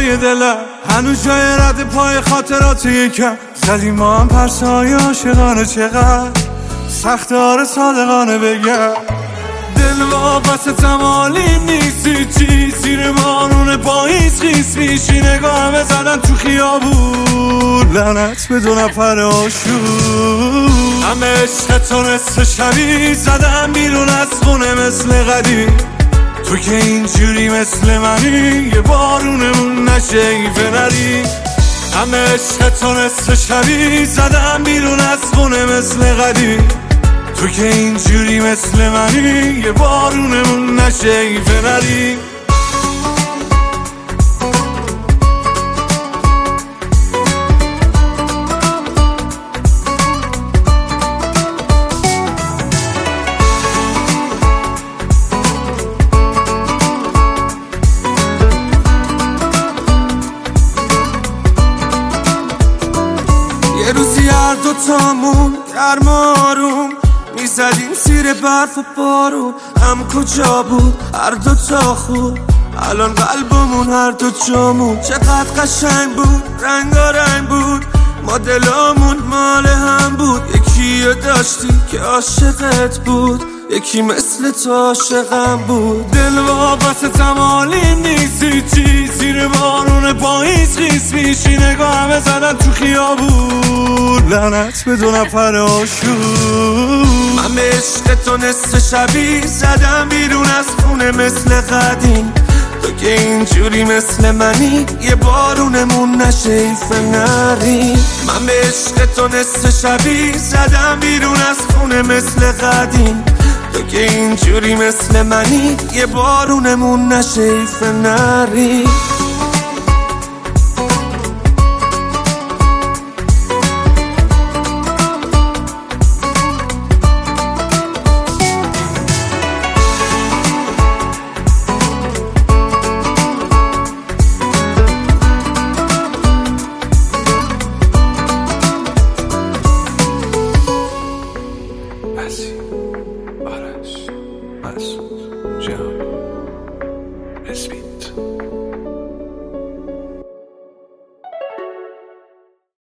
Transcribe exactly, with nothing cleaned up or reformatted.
های دلم هنوز جای رد پای خاطرات یکم زدیم ما هم پرسای عاشقانه چقدر سخت آره صادقانه بگم دل واپستم عالیم نیستی چی زیر بارون پاییز خیس میشی نگاهم زدن تو خیابون لعنت به دو نفر آشور همه عشق تو نصف شبی زدم بیرون از خونه مثل قدیم تو که اینجوری مثل منی یه بارونمون نشه ایفه نری همه عشق تو نصف شبی زدم بیرون از خونه مثل قدیم تو که اینجوری مثل منی یه بارونمون نشه ایفه نری یه روزی هر دوتامون گرم آروم میزدیم زیر برف و بارون هم کجا بود هر دوتا خوب الان قلبمون هر دو جامون چقدر قشنگ بود رنگارنگ بود ما دلامون مال هم بود یکی رو داشتی که عاشقت بود یکی مثل تو عاشقم بود دل واپستم عالیم نیستی چی زیر بارون پاییز خیس میشی نگاهم زدن تو خیابون لعنت به دو نفر آشور من به عشق تو نصف شبی زدم بیرون از خونه مثل قدیم تو که اینجوری مثل منی یه بارونمون نشه ایفه نری من به عشق تو نصف شبی زدم بیرون از خونه مثل قدیم تو که اینجوری مثل منی یه بارونمون نشه ایفه نری